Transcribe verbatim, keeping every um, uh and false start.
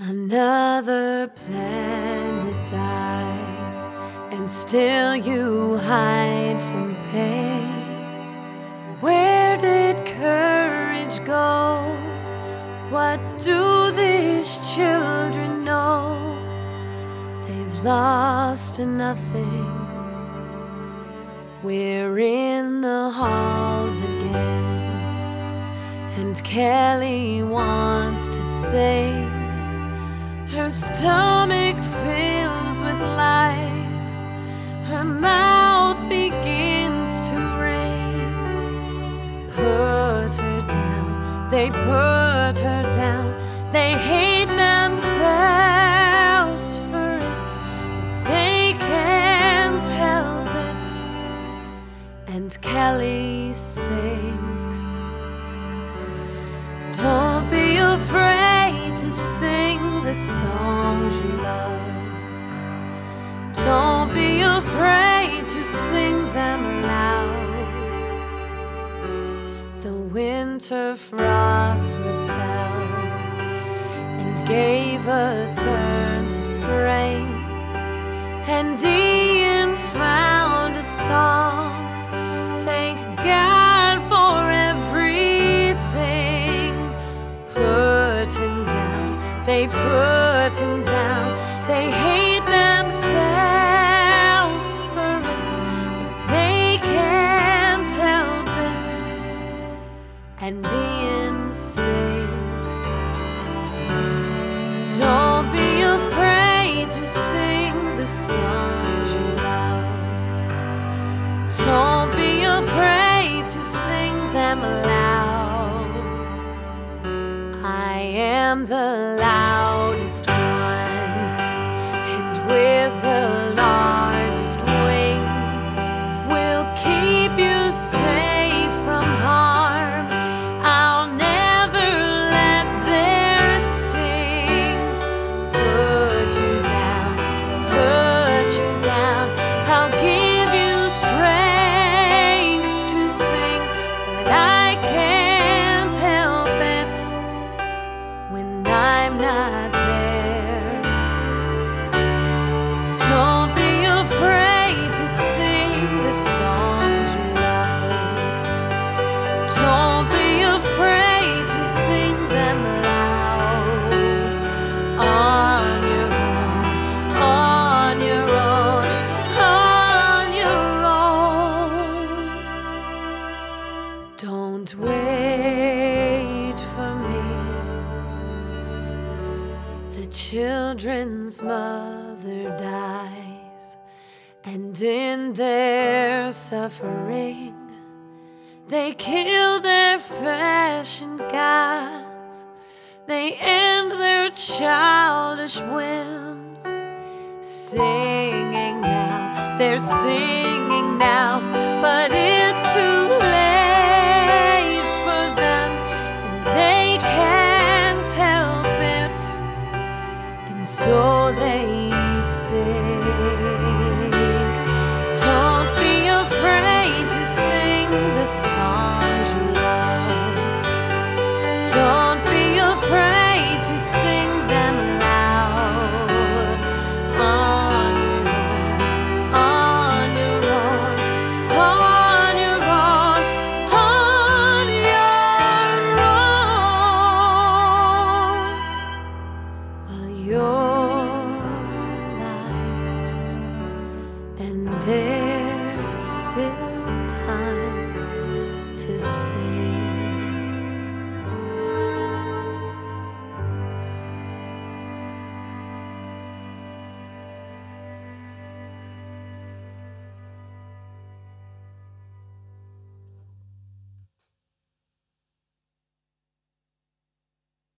Another planet died, and still you hide from pain. Where did courage go? What do these children know? They've lost to nothing. We're in the halls again, and Kelly wants to sing. Her stomach fills with life, her mouth begins to ring. Put her down, they put her down. They hate themselves for it, but they can't help it. And Kelly sings. Don't be afraid to sing the songs you love. Don't be afraid to sing them aloud. The winter frost repelled and gave a turn to spring, and Ian found a song. Thank God for everything. Put him down, they put him down. They hate themselves for it, but they can't help it. And Ian sings. Don't be afraid to sing the songs you love. Don't be afraid to sing them aloud. I am the loudest one, and with the largest wings, will keep you safe from harm. I'll never let their stings put you down, put you down. I'll give you strength to sing, but I can't help it when I'm not there. Don't be afraid to sing the songs you love. Don't be afraid to sing them loud. On your own, on your own, on your own. Don't wait for me. The children's mother dies, and in their suffering, they kill their fashion gods. They end their childish whims. Singing now, they're singing now, but it's too late for them, and they can't help it. And so they sing. Don't be afraid to sing the songs you love. Don't be afraid to sing them loud. On your own, on your own, on your own, on your own. While you're alive, and they're still